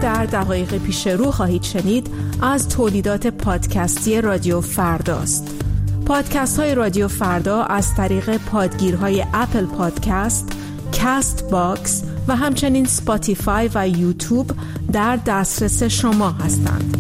در دقایق پیش رو خواهید شنید از تولیدات پادکستی رادیو فرداست. پادکست های رادیو فردا از طریق پادگیرهای اپل پادکست، کست باکس و همچنین سپاتیفای و یوتیوب در دسترس شما هستند.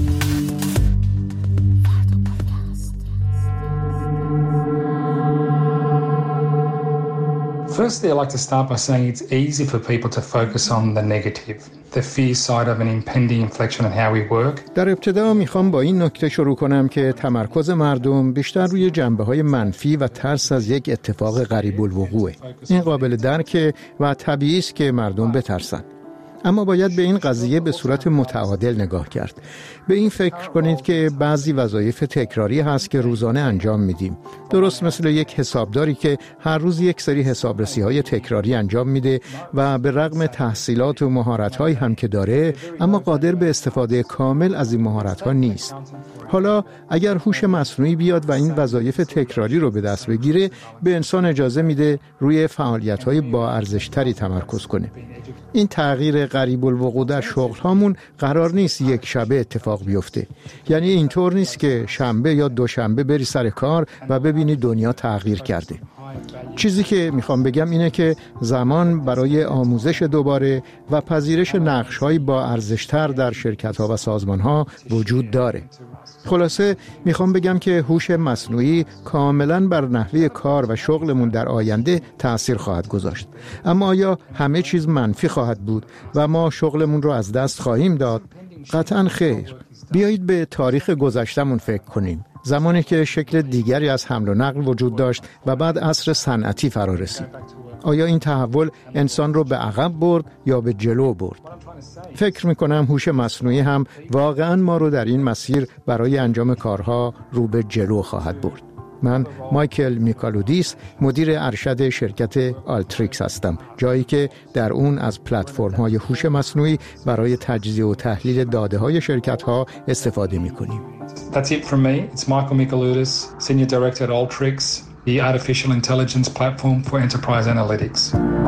Firstly, I'd like to start by saying it's easy for people to focus on the negative, the fear side of an impending inflection in how we work. در ابتدا میخوام با این نکته شروع کنم که تمرکز مردم بیشتر روی جنبه‌های منفی و ترس از یک اتفاق قریب الوقوعه. این قابل درکه و طبیعی است که مردم بترسن. اما باید به این قضیه به صورت متعادل نگاه کرد. به این فکر کنید که بعضی وظایف تکراری هست که روزانه انجام میدیم. درست مثل یک حسابداری که هر روز یک سری حسابرسی‌های تکراری انجام میده و به رغم تحصیلات و مهارت‌هایی هم که داره، اما قادر به استفاده کامل از این مهارت‌ها نیست. حالا اگر هوش مصنوعی بیاد و این وظایف تکراری رو به دست بگیره، به انسان اجازه میده روی فعالیت‌های با ارزش‌تری تمرکز کنه. این تغییر قریب الوقوع در شغل‌هامون قرار نیست یک شبه اتفاق بیفته. یعنی اینطور نیست که شنبه یا دوشنبه بری سر کار و ببینی دنیا تغییر کرده. چیزی که میخوام بگم اینه که زمان برای آموزش دوباره و پذیرش نقش‌های با ارزش‌تر در شرکت‌ها و سازمان‌ها وجود داره. خلاصه میخوام بگم که هوش مصنوعی کاملاً بر نحوه کار و شغلمون در آینده تأثیر خواهد گذاشت. اما آیا همه چیز منفی خواهد بود و ما شغلمون رو از دست خواهیم داد؟ قطعاً خیر. بیایید به تاریخ گذشتمون فکر کنیم. زمانی که شکل دیگری از حمل و نقل وجود داشت و بعد عصر صنعتی فرا رسید. آیا این تحول انسان رو به عقب برد یا به جلو برد؟ فکر میکنم هوش مصنوعی هم واقعا ما رو در این مسیر برای انجام کارها رو به جلو خواهد برد. من مایکل میکالودیس، مدیر ارشد شرکت آلتریکس هستم، جایی که در اون از پلتفرم‌های هوش مصنوعی برای تجزیه و تحلیل داده‌های شرکت‌ها استفاده می‌کنیم. That's it from me. It's Michael Michailudis, Senior Director at Alteryx, the artificial intelligence platform for enterprise analytics.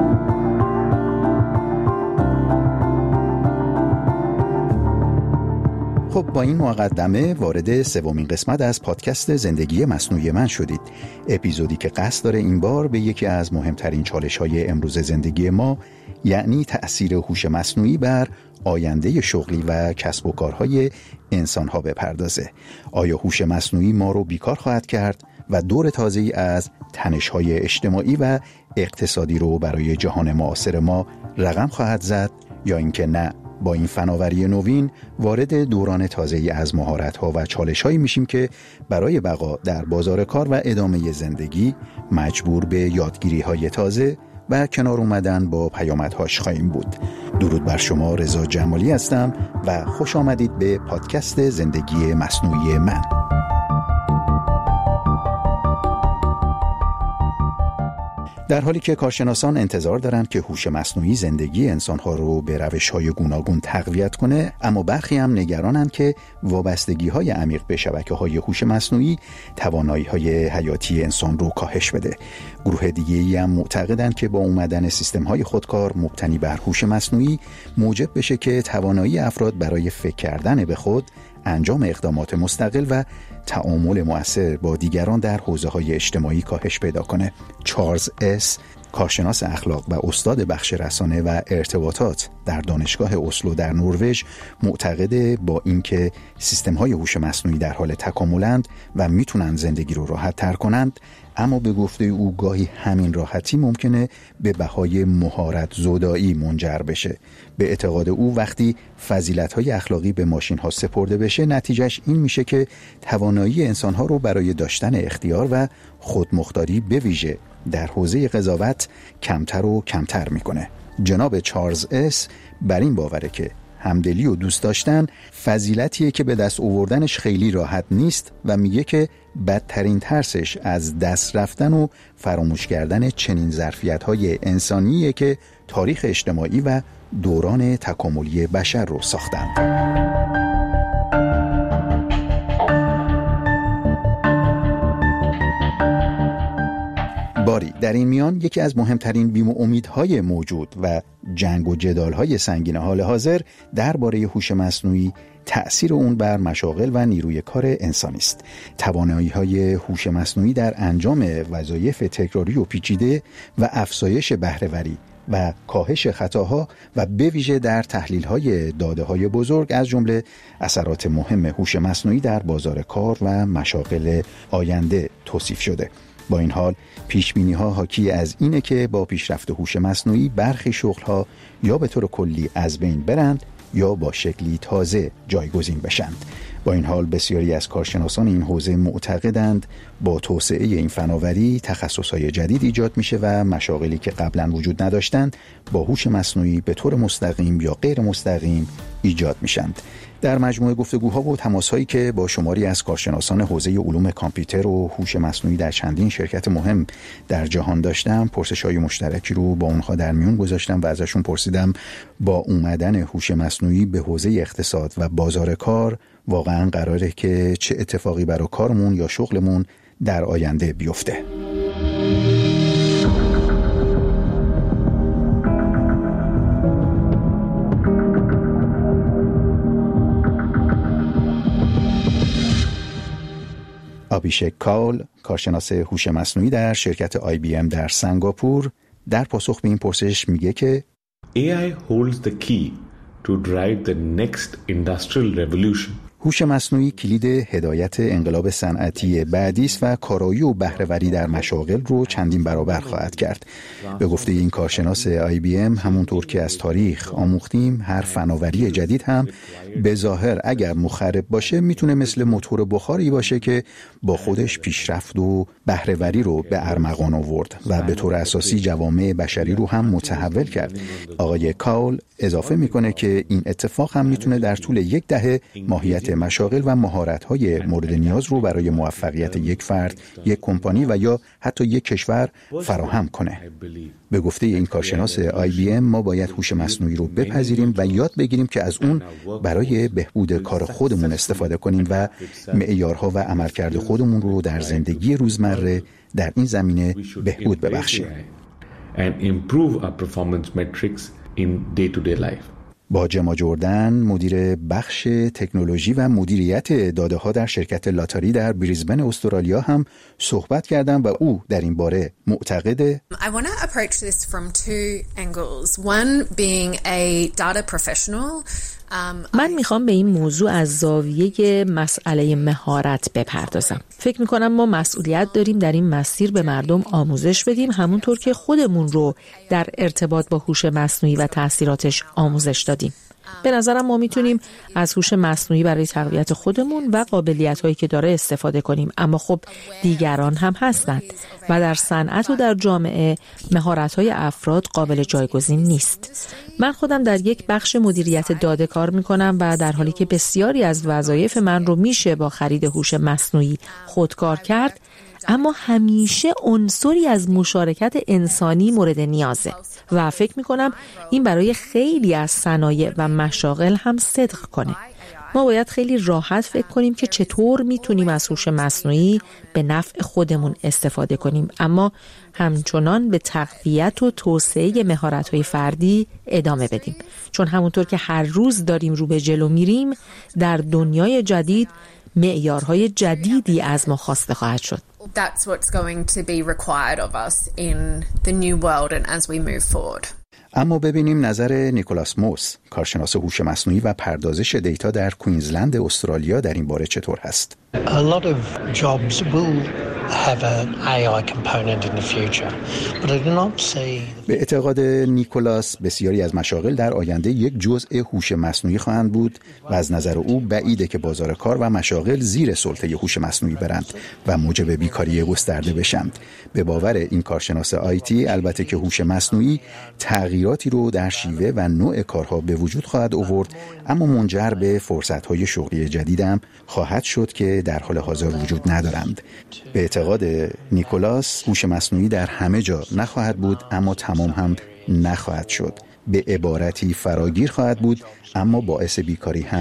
خب با این مقدمه وارد سومین قسمت از پادکست زندگی مصنوعی من شدید. اپیزودی که قصد داره این بار به یکی از مهمترین چالش‌های امروز زندگی ما، یعنی تأثیر هوش مصنوعی بر آینده شغلی و کسب و کارهای انسان‌ها بپردازه. آیا هوش مصنوعی ما رو بیکار خواهد کرد و دور تازه‌ای از تنش‌های اجتماعی و اقتصادی رو برای جهان معاصر ما رقم خواهد زد، یا اینکه نه، با این فناوری نوین وارد دوران تازه‌ای از مهارت‌ها و چالش‌هایی میشیم که برای بقا در بازار کار و ادامه زندگی مجبور به یادگیری‌های تازه و کنار اومدن با پیامدهاش خواهیم بود. درود بر شما، رضا جمالی هستم و خوش آمدید به پادکست زندگی مصنوعی من. در حالی که کارشناسان انتظار دارند که هوش مصنوعی زندگی انسانها رو به روش‌های گوناگون تقویت کنه، اما برخی هم نگرانند که وابستگی‌های عمیق به شبکه‌های هوش مصنوعی توانایی‌های حیاتی انسان رو کاهش بده. گروه دیگه‌ای هم معتقدند که با اومدن سیستم‌های خودکار مبتنی بر هوش مصنوعی موجب بشه که توانایی افراد برای فکر کردن به خود، انجام اقدامات مستقل و تعامل مؤثر با دیگران در حوزه‌های اجتماعی کاهش پیدا کنه. چارلز اس، کارشناس اخلاق و استاد بخش رسانه و ارتباطات در دانشگاه اسلو در نروژ، معتقده با اینکه سیستم‌های هوش مصنوعی در حال تکاملند و میتونن زندگی رو راحت تر کنند، اما به گفته او گاهی همین راحتی ممکنه به بهای مهارت زدایی منجر بشه. به اعتقاد او وقتی فضیلت‌های اخلاقی به ماشین‌ها سپرده بشه، نتیجهش این میشه که توانایی انسان‌ها رو برای داشتن اختیار و خودمختاری به ویژه در حوزه قضاوت کمتر و کمتر میکنه. جناب چارلز اس بر این باوره که همدلی و دوست داشتن فضیلتیه که به دست آوردنش خیلی راحت نیست و میگه که بدترین ترسش از دست رفتن و فراموش کردن چنین ظرفیت‌های انسانیه که تاریخ اجتماعی و دوران تکاملی بشر رو ساختن. باری در این میان یکی از مهمترین بیم و امیدهای موجود و جنگ و جدالهای سنگین حال حاضر درباره هوش مصنوعی تأثیر اون بر مشاغل و نیروی کار انسانی است. توانایی‌های هوش مصنوعی در انجام وظایف تکراری و پیچیده و افزایش بهره‌وری و کاهش خطاها و به ویژه در تحلیل‌های داده‌های بزرگ از جمله اثرات مهم هوش مصنوعی در بازار کار و مشاغل آینده توصیف شده. با این حال پیشبینی‌ها حاکی از اینه که با پیشرفت هوش مصنوعی برخی شغل‌ها یا به طور کلی از بین برند یا با شکلی تازه جایگزین بشند. با این حال بسیاری از کارشناسان این حوزه معتقدند با توسعه این فناوری تخصصهای جدید ایجاد میشه و مشاغلی که قبلا وجود نداشتند با هوش مصنوعی به طور مستقیم یا غیر مستقیم ایجاد میشند. در مجموعه گفتگوها و تماسهایی که با شماری از کارشناسان حوزه علوم کامپیوتر و هوش مصنوعی در چندین شرکت مهم در جهان داشتم، پرسش‌های مشترکی رو با اونها در میون گذاشتم و ازشون پرسیدم با اومدن هوش مصنوعی به حوزه اقتصاد و بازار کار واقعاً قراره که چه اتفاقی برای کارمون یا شغلمون در آینده بیفته. آبیشک کاول، کارشناس هوش مصنوعی در شرکت IBM در سنگاپور، در پاسخ به این پرسش میگه که AI holds the key to drive the next industrial revolution. هوش مصنوعی کلید هدایت انقلاب صنعتی بعدی است و کارایی و بهره‌وری در مشاغل رو چندین برابر خواهد کرد. به گفته این کارشناس IBM، همونطور که از تاریخ آموختیم، هر فناوری جدید هم به ظاهر اگر مخرب باشه میتونه مثل موتور بخاری باشه که با خودش پیشرفت و بهره‌وری رو به ارمغان آورد و به طور اساسی جوامع بشری رو هم متحول کرد. آقای کاول اضافه میکنه که این اتفاق هم میتونه در طول یک دهه ماهیت مشاغل و مهارت‌های مورد نیاز رو برای موفقیت یک فرد، یک کمپانی و یا حتی یک کشور فراهم کنه. به گفته این کارشناس IBM، ما باید هوش مصنوعی رو بپذیریم و یاد بگیریم که از اون برای بهبود کار خودمون استفاده کنیم و معیارها و عملکرد خودمون رو در زندگی روزمره در این زمینه بهبود ببخشیم. با جما جردن، مدیر بخش تکنولوژی و مدیریت داده ها در شرکت لاتاری در بریزبن استرالیا هم صحبت کردم و او در این باره معتقده I want to approach this from two angles. One being a data professional. من میخوام به این موضوع از زاویه مسئله مهارت بپردازم. فکر میکنم ما مسئولیت داریم در این مسیر به مردم آموزش بدیم، همونطور که خودمون رو در ارتباط با هوش مصنوعی و تأثیراتش آموزش دادیم. به نظرم ما میتونیم از هوش مصنوعی برای تقویت خودمون و قابلیت‌هایی که داره استفاده کنیم، اما خب دیگران هم هستند و در صنعت و در جامعه مهارت‌های افراد قابل جایگزین نیست. من خودم در یک بخش مدیریت داده کار میکنم و در حالی که بسیاری از وظایف من رو میشه با خرید هوش مصنوعی خودکار کرد، اما همیشه عنصری از مشارکت انسانی مورد نیازه و فکر میکنم این برای خیلی از صنایع و مشاغل هم صدق کنه. ما باید خیلی راحت فکر کنیم که چطور میتونیم از هوش مصنوعی به نفع خودمون استفاده کنیم، اما همچنان به تقویت و توسعه مهارت‌های فردی ادامه بدیم، چون همونطور که هر روز داریم رو به جلو میریم، در دنیای جدید معیارهای جدیدی از ما خواسته خواهد شد. That's what's going to be required of us in the new world and as we move forward. اما ببینیم نظر نیکولاس موس، کارشناس هوش مصنوعی و پردازش دیتا در کوینزلند استرالیا در این باره چطور هست؟ A lot of jobs will have an AI component in the future, but I do not see. به اعتقاد نیکولاس بسیاری از مشاغل در آینده یک جزء هوش مصنوعی خواهند بود و از نظر او بعیده که بازار کار و مشاغل زیر سلطه هوش مصنوعی برند و موجب بیکاری گسترده بشند. به باور این کارشناس آیتی، البته که هوش مصنوعی تغییراتی رو در شیوه و نوع کارها به وجود خواهد آورد، اما منجر به فرصت‌های شغلی جدید هم خواهد شد که در حال حاضر وجود ندارند. به اعتقاد نیکولاس، هوش مصنوعی در همه جا نخواهد بود اما تمام هم نخواهد شد. به عبارتی فراگیر خواهد بود اما باعث بیکاری هم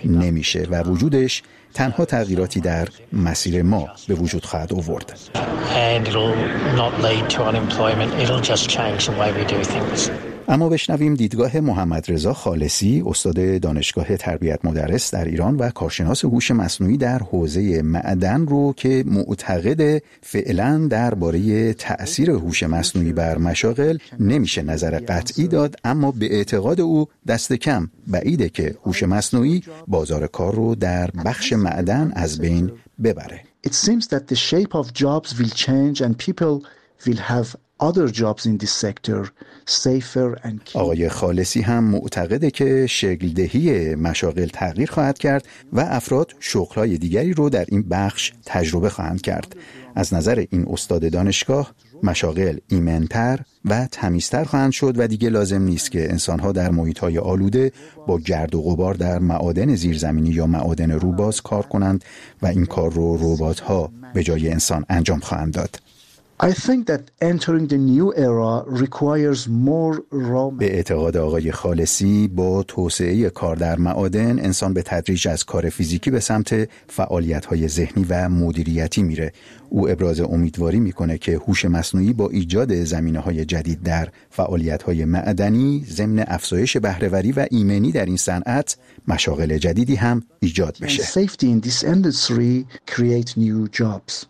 نمیشه و وجودش تنها تغییراتی در مسیر ما به وجود خواهد آورد. And it'll not lead to unemployment. It'll just change the way we do things. اما بشنویم دیدگاه محمد رضا خالصی، استاد دانشگاه تربیت مدرس در ایران و کارشناس هوش مصنوعی در حوزه معدن رو که معتقد فعلا درباره تأثیر هوش مصنوعی بر مشاغل نمیشه نظر قطعی داد، اما به اعتقاد او دست کم بعیده که هوش مصنوعی بازار کار رو در بخش معدن از بین ببره. It seems that the shape of jobs will change and people will have other jobs in this sector safer and آقای خالصی هم معتقده که شکل دهی مشاغل تغییر خواهد کرد و افراد شغل‌های دیگری رو در این بخش تجربه خواهند کرد. از نظر این استاد دانشگاه مشاغل ایمن‌تر و تمیزتر خواهند شد و دیگه لازم نیست که انسان‌ها در محیط‌های آلوده با گرد و غبار در معادن زیرزمینی یا معادن روباز کار کنند و این کار رو ربات‌ها به جای انسان انجام خواهند داد. I think that entering the new era requires more raw. به اعتقاد آقای خالصی با توسعه کار در معادن انسان به تدریج از کار فیزیکی به سمت فعالیت‌های ذهنی و مدیریتی میره. او ابراز امیدواری میکنه که هوش مصنوعی با ایجاد زمینه‌های جدید در فعالیت‌های معدنی ضمن افزایش بهره‌وری و ایمنی در این صنعت مشاغل جدیدی هم ایجاد بشه. Safety in this industry create new jobs.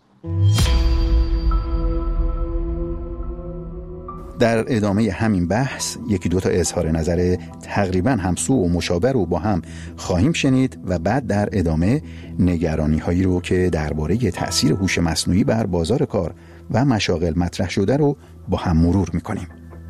در ادامه همین بحث یکی دو تا اظهار نظر تقریبا همسو و مشابه رو با هم خواهیم شنید و بعد در ادامه نگرانی هایی رو که درباره تأثیر هوش مصنوعی بر بازار کار و مشاغل مطرح شده رو با هم مرور میکنیم.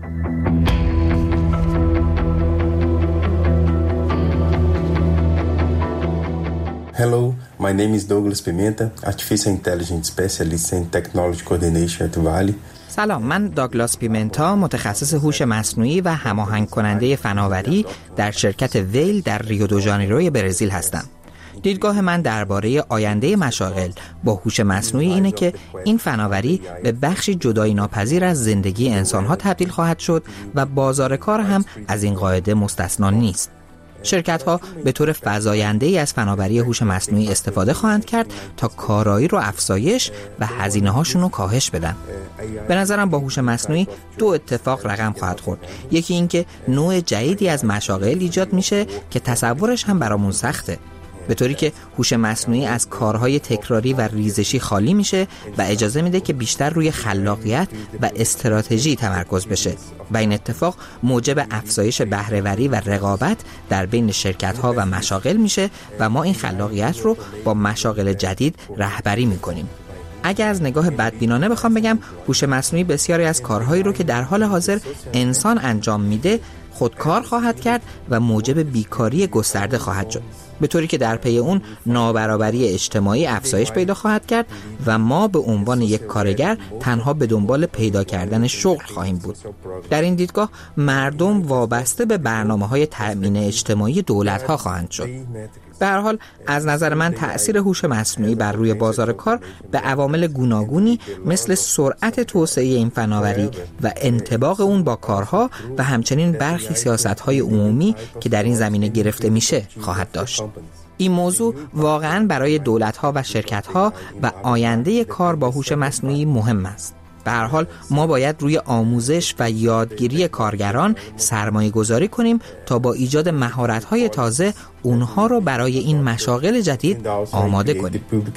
Hello, my name is Douglas Pimenta, Artificial Intelligence Specialist in Technology Coordination at Vale. سلام، من داگلاس پیمنتا، متخصص هوش مصنوعی و هماهنگ کننده فناوری در شرکت ویل در ریو دو ژانیروی برزیل هستم. دیدگاه من درباره آینده مشاغل با هوش مصنوعی اینه که این فناوری به بخشی جدایی ناپذیر از زندگی انسان‌ها تبدیل خواهد شد و بازار کار هم از این قاعده مستثنا نیست. شرکت‌ها به طور فزاینده‌ای از فناوری هوش مصنوعی استفاده خواهند کرد تا کارایی رو افزایش و هزینه‌هاشون رو کاهش بدن. به نظرم با هوش مصنوعی دو اتفاق رقم خواهد خورد. یکی این که نوع جدیدی از مشاغل ایجاد میشه که تصورش هم برامون سخته، به طوری که هوش مصنوعی از کارهای تکراری و ریزشی خالی میشه و اجازه میده که بیشتر روی خلاقیت و استراتژی تمرکز بشه و این اتفاق موجب افزایش بهره‌وری و رقابت در بین شرکت‌ها و مشاغل میشه و ما این خلاقیت رو با مشاغل جدید رهبری میکنیم. اگه از نگاه بدبینانه بخوام بگم، هوش مصنوعی بسیاری از کارهایی رو که در حال حاضر انسان انجام میده خودکار خواهد کرد و موجب بیکاری گسترده خواهد شد، به طوری که در پی اون نابرابری اجتماعی افزایش پیدا خواهد کرد و ما به عنوان یک کارگر تنها به دنبال پیدا کردن شغل خواهیم بود. در این دیدگاه مردم وابسته به برنامه‌های تأمین اجتماعی دولت‌ها خواهند شد. به هر حال از نظر من تأثیر هوش مصنوعی بر روی بازار کار به عوامل گوناگونی مثل سرعت توسعه این فناوری و انطباق اون با کارها و همچنین برخی سیاست‌های عمومی که در این زمینه گرفته میشه خواهد داشت. این موضوع واقعاً برای دولت‌ها و شرکت‌ها و آینده کار با هوش مصنوعی مهم است. به هر حال ما باید روی آموزش و یادگیری کارگران سرمایه گذاری کنیم تا با ایجاد مهارت‌های تازه اونها رو برای این مشاغل جدید آماده کنیم.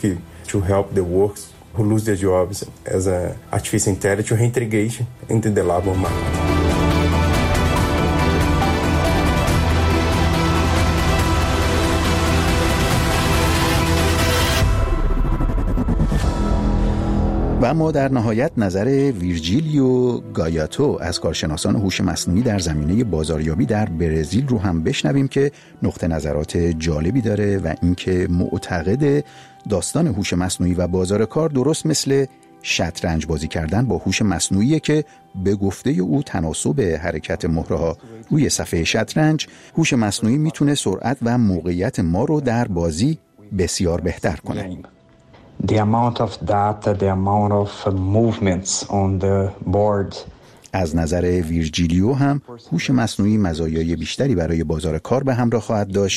و اما در نهایت نظر ویرجیلیو گایاتو از کارشناسان هوش مصنوعی در زمینه بازاریابی در برزیل رو هم بشنویم که نقطه نظرات جالبی داره و اینکه معتقد داستان هوش مصنوعی و بازار کار درست مثل شطرنج بازی کردن با هوش مصنوعیه که به گفته او تناسب حرکت مهره‌ها روی صفحه شطرنج هوش مصنوعی میتونه سرعت و موقعیت ما رو در بازی بسیار بهتر کنه. The amount of data, the amount of movements on the board. از نظر ویرجیلیو هم هوش مصنوعی مزایای بیشتری برای بازار کار به همراه خواهد داشت،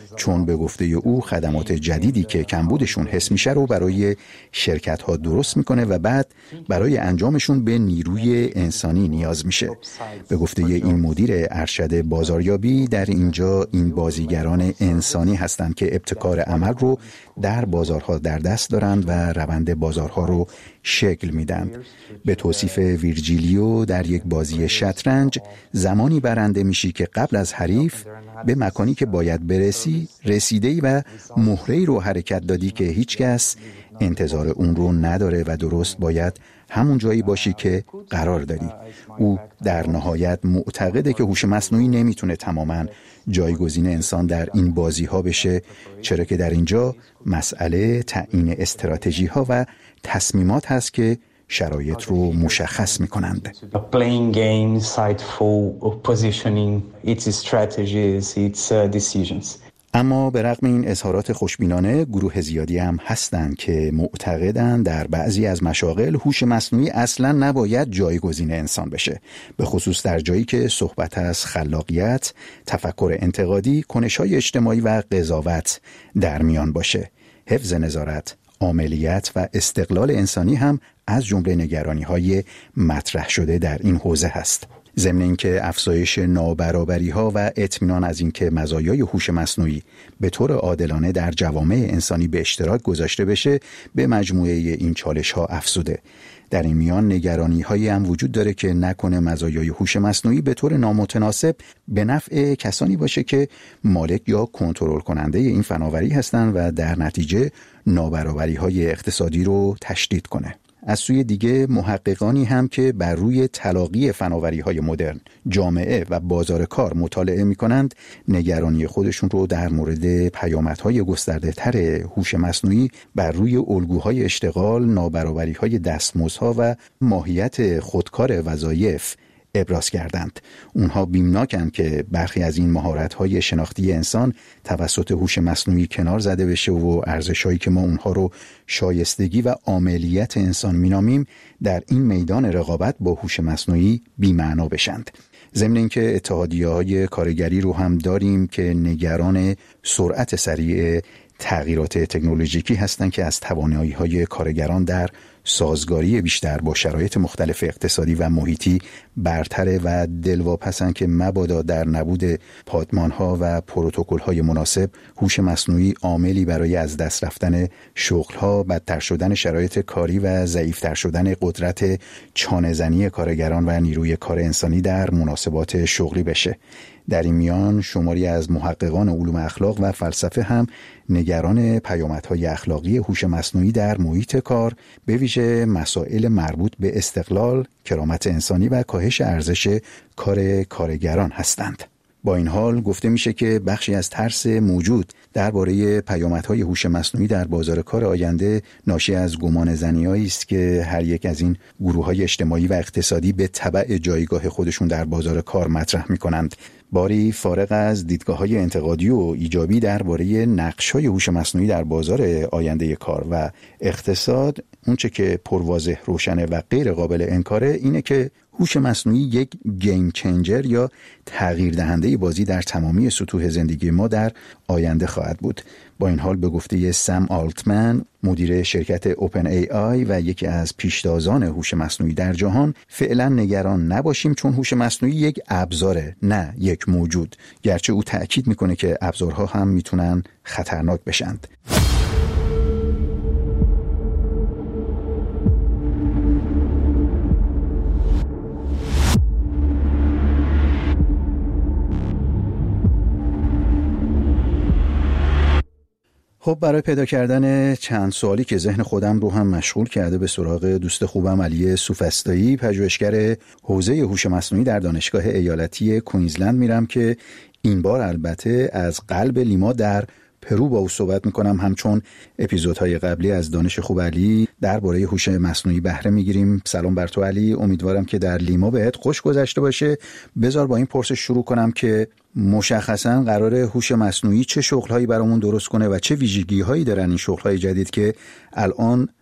چون به گفته او خدمات جدیدی که کمبودشون حس میشه رو برای شرکت‌ها درست میکنه و بعد برای انجامشون به نیروی انسانی نیاز میشه. به گفته این مدیر ارشد بازاریابی، در اینجا این بازیگران انسانی هستند که ابتکار عمل رو در بازارها در دست دارند و روند بازارها رو شکل میدن. به توصیف ویرجیلیو، در یک بازی شطرنج زمانی برنده میشی که قبل از حریف به مکانی که باید برسی رسیده‌ای و مهره‌ای رو حرکت دادی که هیچ کس انتظار اون رو نداره و درست باید همون جایی باشی که قرار داری. او در نهایت معتقده که هوش مصنوعی نمیتونه تماماً جایگزین انسان در این بازی ها بشه، چرا که در اینجا مسئله تعیین استراتژی ها و تصمیمات هست که شرایط رو مشخص میکنند. Playing game, insightful, positioning, its strategies, its decisions. اما به رغم این اظهارات خوشبینانه، گروه زیادی هم هستند که معتقدند در بعضی از مشاغل هوش مصنوعی اصلاً نباید جایگزین انسان بشه، به خصوص در جایی که صحبت از خلاقیت، تفکر انتقادی، کنش‌های اجتماعی و قضاوت در میان باشه. حفظ نظارت، عاملیت و استقلال انسانی هم از جمله نگرانی‌های مطرح شده در این حوزه هست. ضمن اینکه افزایش نابرابری‌ها و اطمینان از اینکه مزایای هوش مصنوعی به طور عادلانه در جوامع انسانی به اشتراک گذاشته بشه، به مجموعه این چالش‌ها افزوده. در این میان نگرانی‌هایی هم وجود داره که نکنه مزایای هوش مصنوعی به طور نامتناسب به نفع کسانی باشه که مالک یا کنترل کننده این فناوری هستند و در نتیجه نابرابری‌های اقتصادی رو تشدید کنه. از سوی دیگه محققانی هم که بر روی تلاقی فناوری‌های مدرن، جامعه و بازار کار مطالعه می‌کنند، نگرانی خودشون رو در مورد پیامدهای گسترده‌تر هوش مصنوعی بر روی الگوهای اشتغال، نابرابری‌های دستمزدها و ماهیت خودکار وظایف ابراز کردند. اونها بیمناکند که برخی از این مهارت‌های شناختی انسان توسط هوش مصنوعی کنار زده بشه و ارزش‌هایی که ما اونها رو شایستگی و عاملیت انسان مینامیم در این میدان رقابت با هوش مصنوعی بی‌معنا بشند. ضمن اینکه اتحادیه‌های کارگری رو هم داریم که نگران سرعت سریع تغییرات تکنولوژیکی هستند که از توانایی‌های کارگران در سازگاری بیشتر با شرایط مختلف اقتصادی و محیطی برتره و دلواپسند که مبادا در نبود پادمان‌ها و پروتکل‌های مناسب هوش مصنوعی عاملی برای از دست رفتن شغل‌ها، بدتر شدن شرایط کاری و ضعیف‌تر شدن قدرت چانه‌زنی کارگران و نیروی کار انسانی در مناسبات شغلی بشه. در این میان شماری از محققان علوم اخلاق و فلسفه هم نگران پیامدهای اخلاقی هوش مصنوعی در محیط کار، به ویژه مسائل مربوط به استقلال، کرامت انسانی و کاهش ارزش کار کارگران هستند. با این حال گفته میشه که بخشی از ترس موجود درباره پیامدهای هوش مصنوعی در بازار کار آینده ناشی از گمانه‌زنی‌هایی است که هر یک از این گروه‌های اجتماعی و اقتصادی به تبع جایگاه خودشون در بازار کار مطرح می‌کنند. باری فارغ از دیدگاه‌های انتقادی و ایجابی درباره نقش‌های هوش مصنوعی در بازار آینده کار و اقتصاد، اونچه که پرواضح، روشنه و غیر قابل انکاره اینه که هوش مصنوعی یک گیم چنجر یا تغییر دهنده بازی در تمامی سطوح زندگی ما در آینده خواهد بود. با این حال به گفته سم آلتمن، مدیر شرکت اوپن ای آی و یکی از پیشتازان هوش مصنوعی در جهان، فعلا نگران نباشیم چون هوش مصنوعی یک ابزاره، نه یک موجود، گرچه او تأکید میکنه که ابزارها هم میتونن خطرناک بشند. خب برای پیدا کردن چند سوالی که ذهن خودم رو هم مشغول کرده، به سراغ دوست خوبم علی سوفسطایی، پژوهشگر حوزه هوش مصنوعی در دانشگاه ایالتی کوینزلند میرم که این بار البته از قلب لیما در پرو با او صحبت میکنم، همچون اپیزودهای قبلی از دانش خوب علی درباره هوش مصنوعی بهره میگیریم. سلام بر تو علی، امیدوارم که در لیما بهت خوش گذشته باشه. بذار با این پرسش شروع کنم که مشخصاً قراره هوش مصنوعی چه شغل‌هایی برامون درست کنه و چه ویژگی‌هایی دارن این شغل‌های جدید که الان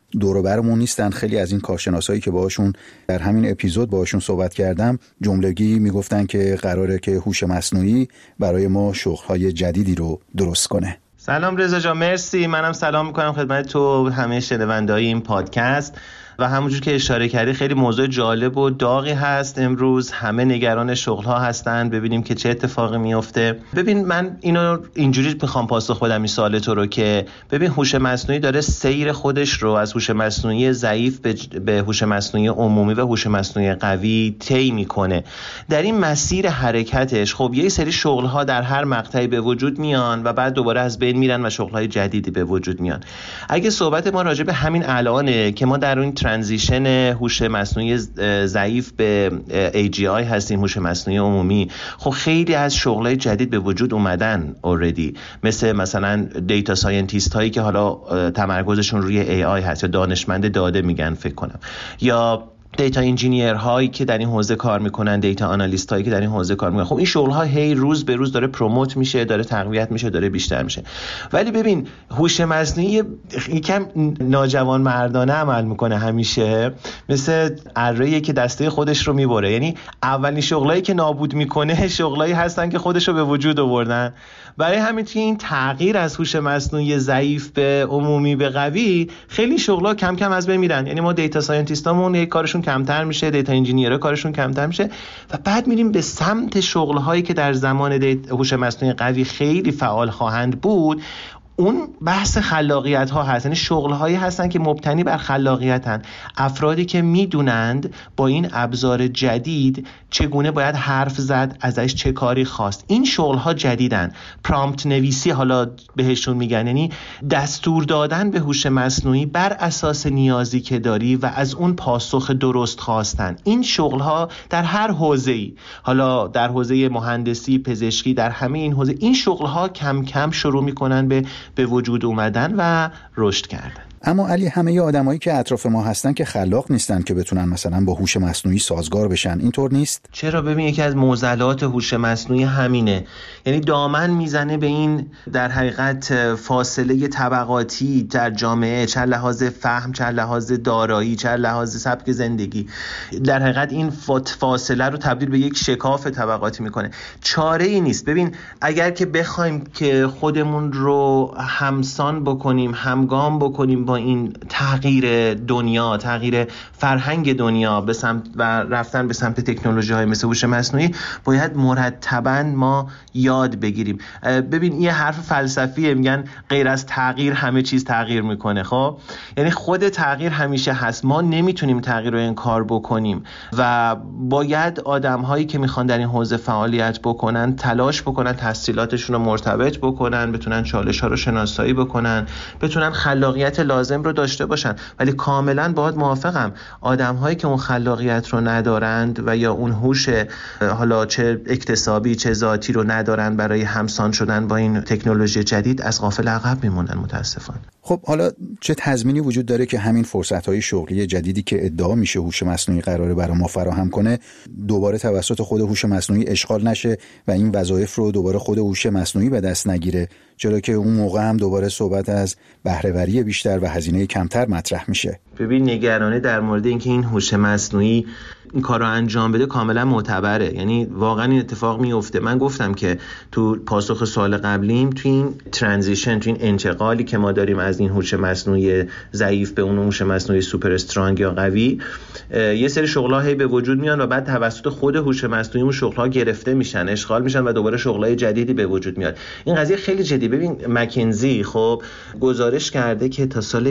دور و برمون نیستن. خیلی از این کارشناسایی که باهاشون در همین اپیزود باهاشون صحبت کردم جملگی میگفتن که قراره که هوش مصنوعی برای ما شغل‌های جدیدی رو درست کنه. سلام رضا جان، مرسی. منم سلام میکنم خدمت تو همه شنونده‌های این پادکست. و همونجور که اشاره کردی خیلی موضوع جالب و داغی هست. امروز همه نگران شغل‌ها هستن، ببینیم که چه اتفاقی میفته. ببین من اینو اینجوری میخوام پاسخ بدم این سوال تو رو که ببین هوش مصنوعی داره سیر خودش رو از هوش مصنوعی ضعیف به هوش مصنوعی عمومی و هوش مصنوعی قوی طی میکنه. در این مسیر حرکتش خب یه سری شغل‌ها در هر مقطعی به وجود میان و بعد دوباره از بین میرن و شغل‌های جدیدی به وجود میان. اگه صحبت ما راجع به همین الانه که ما در اون ترانزیشن هوش مصنوعی ضعیف به AGI هستیم، هوش مصنوعی عمومی، خب خیلی از شغلای جدید به وجود اومدن اوردی، مثلا دیتا ساینتیست هایی که حالا تمرکزشون روی AI هست یا دانشمند داده میگن فکر کنم، یا دیتا انجینیر هایی که در این حوزه کار میکنن، دیتا آنالیست هایی که در این حوزه کار میکنن. خب این شغل ها هی روز به روز داره پروموت میشه، داره تقویت میشه، داره بیشتر میشه. ولی ببین هوش مصنوعی یکم ناجوان مردانه عمل میکنه، همیشه مثل اره‌ای که دسته خودش رو میبره. یعنی اولین شغلایی که نابود میکنه شغلایی هستن که خودش رو به وجود آوردن. برای همین توی این تغییر از هوش مصنوعی ضعیف به عمومی به قوی خیلی شغل‌ها کم کم از بین میرن. یعنی ما دیتا ساینتیستامون یک کارشون کمتر میشه، دیتا انجینیرها کارشون کمتر میشه و بعد میریم به سمت شغل‌هایی که در زمان هوش مصنوعی قوی خیلی فعال خواهند بود. اون بحث خلاقیت ها هست، یعنی شغل هایی هستن که مبتنی بر خلاقیتن، افرادی که میدونند با این ابزار جدید چگونه باید حرف زد، ازش چه کاری خواست. این شغل ها جدیدن. پرامپت نویسی حالا بهشون میگن، یعنی دستور دادن به هوش مصنوعی بر اساس نیازی که داری و از اون پاسخ درست خواستن. این شغل ها در هر حوزه‌ای، حالا در حوزه مهندسی، پزشکی، در همه این حوزه این شغل ها کم کم شروع میکنن به وجود اومدن و رشد کردن. اما علی، همه آدمایی که اطراف ما هستن که خلاق نیستن که بتونن مثلا با هوش مصنوعی سازگار بشن، اینطور نیست؟ چرا؟ ببین یکی از معضلات هوش مصنوعی همینه، یعنی دامن میزنه به این در حقیقت فاصله طبقاتی در جامعه، چه لحاظ فهم، چه لحاظ دارایی، چه لحاظ سبک زندگی. در حقیقت این فاصله رو تبدیل به یک شکاف طبقاتی میکنه. چاره ای نیست. ببین اگر که بخوایم که خودمون رو همسان بکنیم، همگام بکنیم با این تغییر دنیا، تغییر فرهنگ دنیا به سمت و رفتن به سمت تکنولوژی‌های مثل هوش مصنوعی، باید مرتباً ما یاد بگیریم. ببین یه حرف فلسفیه، میگن غیر از تغییر همه چیز تغییر میکنه. خب یعنی خود تغییر همیشه هست، ما نمیتونیم تغییر رو انکار بکنیم و باید آدم‌هایی که میخوان در این حوزه فعالیت بکنن تلاش بکنن، تحصیلاتشون رو مرتبط بکنن، بتونن چالش‌ها رو شناسایی بکنن، بتونن خلاقیت لازم رو داشته باشن. ولی کاملا باید موافقم، آدم‌هایی که اون خلاقیت رو ندارند و یا اون هوش حالا چه اکتسابی چه ذاتی رو ندارند برای همسان شدن با این تکنولوژی جدید، از غافل عقب میمونن متاسفانه. خب حالا چه تضمینی وجود داره که همین فرصت‌های شغلی جدیدی که ادعا میشه هوش مصنوعی قراره برای ما فراهم کنه دوباره توسط خود هوش مصنوعی اشغال نشه و این وظایف رو دوباره خود هوش مصنوعی به دست نگیره، چرا که اون موقع هم دوباره صحبت از بهره‌وری بیشتر و هزینه کمتر مطرح میشه؟ ببین نگرانی در مورد اینکه این هوش مصنوعی این کار رو انجام بده کاملا معتبره، یعنی واقعا این اتفاق میفته. من گفتم که تو پاسخ سوال قبلیم، تو این ترانزیشن، تو این انتقالی که ما داریم از این هوش مصنوعی ضعیف به اون هوش مصنوعی سوپر استرانگ یا قوی، یه سری شغل‌ها هی به وجود میان و بعد توسط خود هوش مصنوعی اون شغل‌ها گرفته میشن، اشغال میشن و دوباره شغل‌های جدیدی به وجود میاد. این قضیه خیلی جدی. ببین مکنزی خب گزارش کرده که تا سال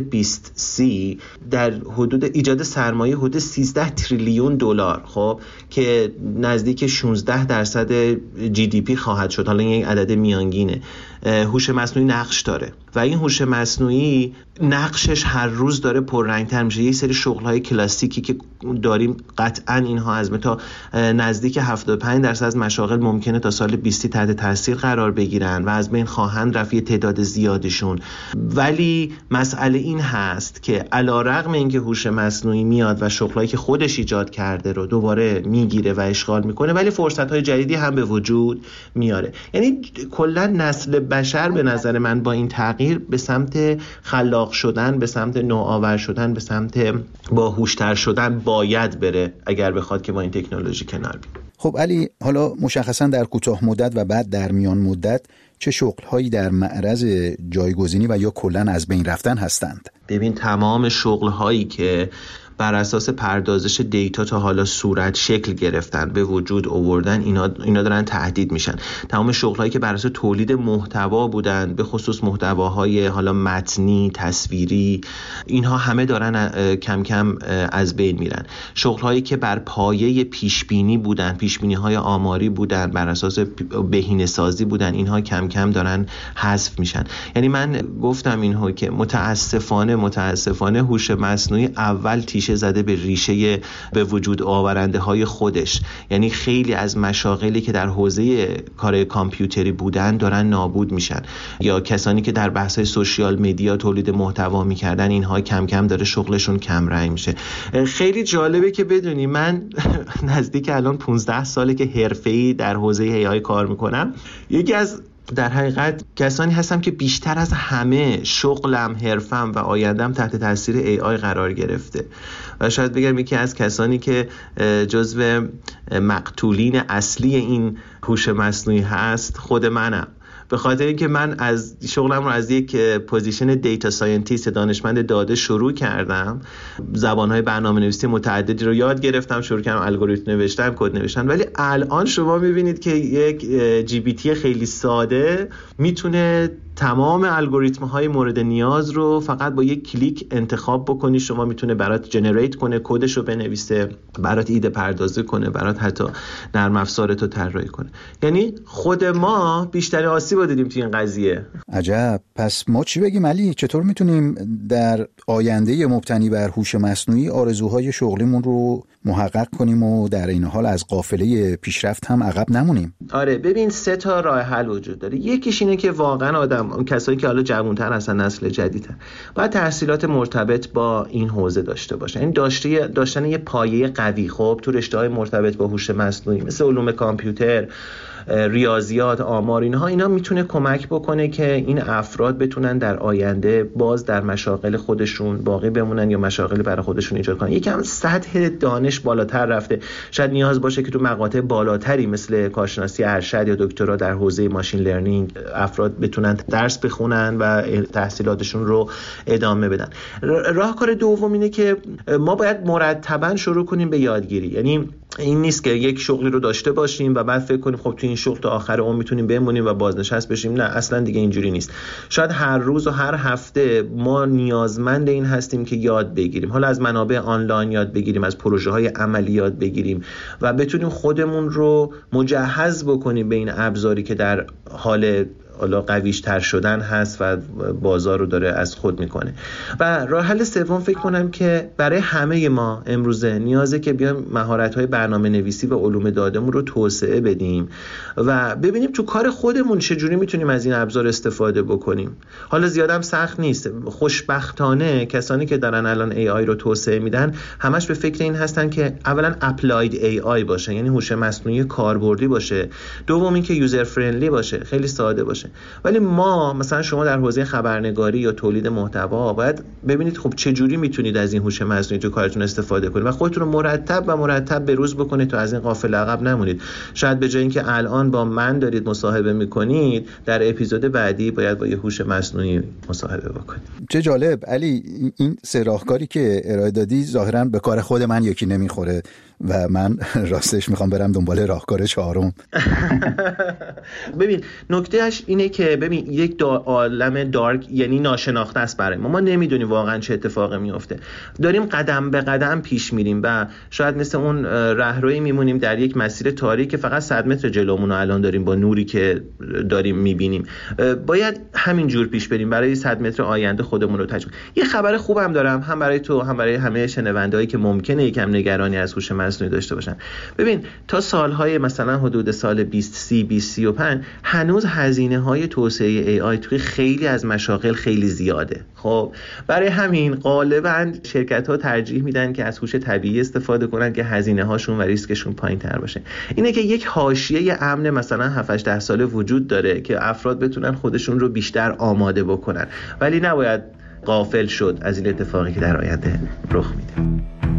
2030 در حدود ایجاد سرمایه حدود 13 تریلیون دلار، خب که نزدیک 16% GDP خواهد شد. حالا این یک عدد میانگینه. هوش مصنوعی نقش داره و این هوش مصنوعی نقشش هر روز داره پررنگتر میشه. یه سری شغل‌های کلاسیکی که داریم قطعاً اینها از تا نزدیک 75% از مشاغل ممکنه تا سال 20 تحت تاثیر قرار بگیرن و از بین خواهند رفت تعداد زیادشون. ولی مسئله این هست که علیرغم اینکه هوش مصنوعی میاد و شغلایی که خودش ایجاد کرده کرده رو دوباره میگیره و اشغال میکنه، ولی فرصت‌های جدیدی هم به وجود میاره. یعنی کلا نسل بشر به نظر من با این تغییر به سمت خلاق شدن، به سمت نوآور شدن، به سمت باهوشتر شدن باید بره اگر بخواد که با این تکنولوژی کنار بیاد. خب علی، حالا مشخصا در کوتاه مدت و بعد در میان مدت چه شغل‌هایی در معرض جایگزینی و یا کلاً از بین رفتن هستند؟ ببین تمام شغل‌هایی که بر اساس پردازش دیتا تا حالا صورت شکل گرفتن به وجود آوردن، اینا دارن تهدید میشن. تمام شغل‌هایی که بر اساس تولید محتوا بودن، به خصوص محتواهای حالا متنی، تصویری، اینها همه دارن کم کم از بین میرن. شغل‌هایی که بر پایه پیشبینی بودن، پیشبینی‌های آماری بودن، بر اساس بهینه‌سازی بودن، اینها کم کم دارن حذف میشن. یعنی من گفتم اینو که متاسفانه هوش مصنوعی اول زده به ریشه به وجود آورنده های خودش. یعنی خیلی از مشاغلی که در حوزه کار کامپیوتری بودن دارن نابود میشن، یا کسانی که در بحث‌های سوشیال مدیا تولید محتوا میکردن، اینها کم کم داره شغلشون کم رنگ میشه. خیلی جالبه که بدونی من نزدیک الان 15 ساله که حرفه‌ای در حوزه AI کار میکنم. یکی از در حقیقت کسانی هستم که بیشتر از همه شغلم، حرفم و آیندم تحت تاثیر AI قرار گرفته و شاید بگم یکی از کسانی که جزو مقتولین اصلی این هوش مصنوعی هست خود منم، به خاطر اینکه من از شغلم رو از یک پوزیشن دیتا ساینتیست، دانشمند داده شروع کردم. زبان‌های برنامه‌نویسی متعددی رو یاد گرفتم، شروع کردم الگوریتم نوشتن، کد نوشتن، ولی الان شما می‌بینید که یک جی پی تی خیلی ساده میتونه تمام الگوریتم‌های مورد نیاز رو فقط با یک کلیک انتخاب بکنی. شما میتونه برات جنریت کنه، کدش رو بنویسه، برات ایده پردازی کنه، برات حتی نرم افزارتو طراحی کنه. یعنی خود ما بیشتر آسیب دیدیم تو این قضیه. عجب. پس ما چی بگیم علی؟ چطور میتونیم در آینده مبتنی بر هوش مصنوعی آرزوهای شغلیمون رو محقق کنیم و در این حال از قافله پیشرفت هم عقب نمونیم؟ آره، ببین 3 تا راه حل وجود داره. یکیش اینه که واقعا کسایی که حالا جوان‌تر هستن، نسل جدیدتر، باید تحصیلات مرتبط با این حوزه داشته باشن. این داشتن یه پایه قوی خب تو رشته‌های مرتبط با هوش مصنوعی مثل علوم کامپیوتر، ریاضیات، آمار، اینا میتونه کمک بکنه که این افراد بتونن در آینده باز در مشاغل خودشون باقی بمونن یا مشاغلی برای خودشون ایجاد کنن. یکم سطح دانش بالاتر رفته، شاید نیاز باشه که تو مقاطع بالاتری مثل کارشناسی ارشد یا دکترا در حوزه ماشین لرنینگ افراد بتونن درس بخونن و تحصیلاتشون رو ادامه بدن. راهکار دوم اینه که ما باید مرتباً شروع کنیم به یادگیری. یعنی این نیست که یک شغلی رو داشته باشیم و بعد فکر کنیم خب تو این شغل تا آخر عمر میتونیم بمونیم و بازنشست بشیم. نه، اصلا دیگه اینجوری نیست. شاید هر روز و هر هفته ما نیازمند این هستیم که یاد بگیریم، حالا از منابع آنلاین یاد بگیریم، از پروژه‌های عملی یاد بگیریم و بتونیم خودمون رو مجهز بکنیم به این ابزاری که در حال قویش تر شدن هست و بازار رو داره از خود میکنه. و راه حل سوم فکر کنم که برای همه ما امروزه نیازه که بیایم مهارت‌های برنامه نویسی و علوم داده‌مون رو توسعه بدیم و ببینیم تو کار خودمون چجوری میتونیم از این ابزار استفاده بکنیم. حالا زیادم سخت نیست. خوشبختانه کسانی که دارن الان AI رو توسعه میدن همش به فکر این هستن که اولا اپلاید AI باشه، یعنی هوش مصنوعی کاربردی باشه، دوم این که یوزر فرندلی باشه، خیلی ساده باشه. ولی ما مثلا شما در حوزه خبرنگاری یا تولید محتوا باید ببینید خب چه جوری میتونید از این هوش مصنوعی تو کارتون استفاده کنید و خودتون رو مرتب به روز بکنید تا از این قافله عقب نمونید. شاید به جای اینکه الان با من دارید مصاحبه میکنید، در اپیزود بعدی باید با یه هوش مصنوعی مصاحبه بکنید. چه جالب علی، این 3 راهکاری که ارائه دادی ظاهرا به کار خود من یکی نمیخوره و من راستش میخوام برم دنبال راهکار 4. ببین نکتهش اینه که ببین یک عالم دارک یعنی ناشناخته است برای ما نمیدونیم واقعا چه اتفاقی میفته. داریم قدم به قدم پیش میریم و شاید مثل اون راهروی میمونیم در یک مسیر تاریک که فقط 100 متر جلومون الان داریم با نوری که داریم میبینیم. باید همین جور پیش بریم برای 100 متر آینده خودمون رو تجربه. یه خبر خوبم دارم هم برای تو هم برای همه شنوندهایی که ممکنه یکم نگرانی از هوش مصنوعی داشته باشن. ببین تا سالهای مثلا حدود سال 2030 2035 هنوز هزینه‌های توسعه AI توی خیلی از مشاغل خیلی زیاده. خب برای همین غالباً شرکت‌ها ترجیح میدن که از هوش طبیعی استفاده کنن که هزینه‌هاشون و ریسکشون پایین‌تر باشه. اینه که یک حاشیه امن مثلا 7-8 ساله وجود داره که افراد بتونن خودشون رو بیشتر آماده بکنن، ولی نباید غافل شد از این اتفاقی که در آینده رخ میده.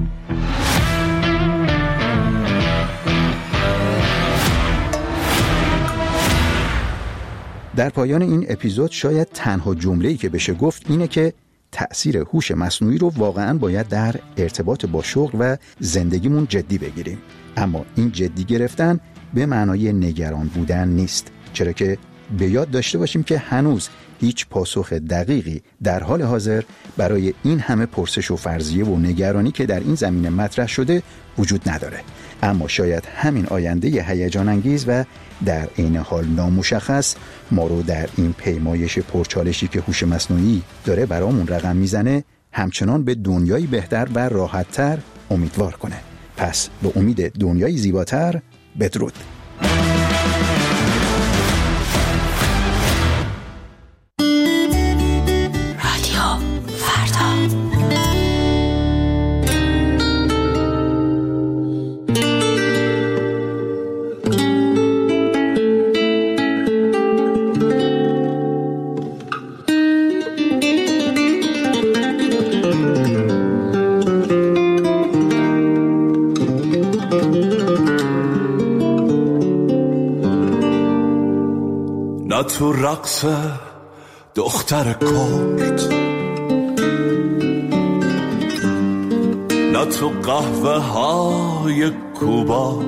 در پایان این اپیزود شاید تنها جمله‌ای که بشه گفت اینه که تأثیر هوش مصنوعی رو واقعاً باید در ارتباط با شغل و زندگیمون جدی بگیریم. اما این جدی گرفتن به معنای نگران بودن نیست، چرا که به یاد داشته باشیم که هنوز هیچ پاسخ دقیقی در حال حاضر برای این همه پرسش و فرضیه و نگرانی که در این زمینه مطرح شده وجود نداره. اما شاید همین آینده هیجان انگیز و در عین حال نامشخص ما رو در این پیمایش پرچالشی که هوش مصنوعی داره برامون رقم میزنه همچنان به دنیایی بهتر و راحت‌تر امیدوار کنه. پس به امید دنیایی زیباتر، بدرود. نه تو رقص دختر کرد، نه تو قهوه های کوبا،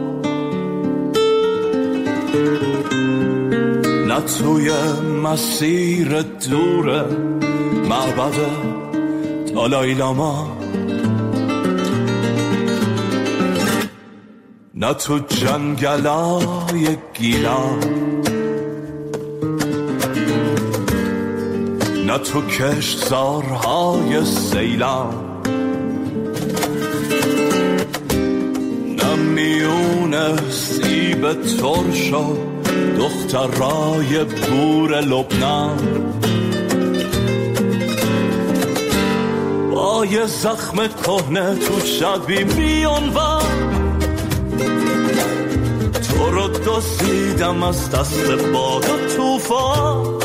نه توی مسیر دور معبد دالای لاما، نه تو جنگلای گیلان، نه تو کشتزارهای سیلان، نه میون سیب ترش و دخترای بور لبنان، با یه زخم کهنه تو شبی میانور تو رو دزدیدم از دست باد و توفان،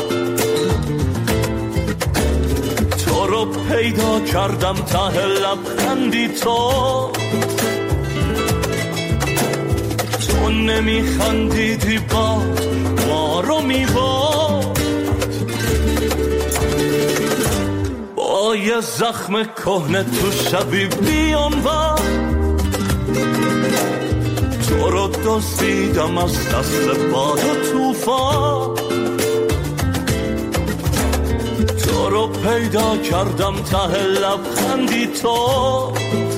تو رو پیدا کردم ته لبخندی تو نمیخندیدی باد ما رو میباد، با یه زخم کهنه تو شبی بیانور تو رو دزدیدم از دست باد و توفان، تو رو پیدا کردم ته لبخندی تو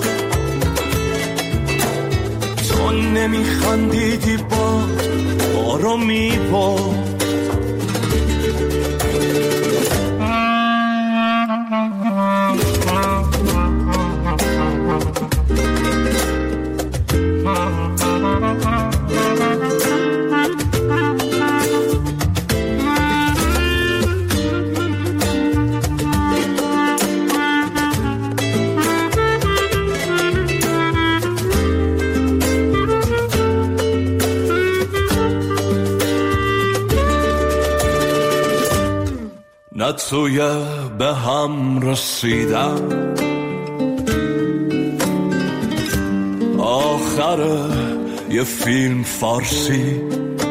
نمیخندیدی باد ما رو میباد. نه توی به هم رسیدن آخر یه فیلم فارسی،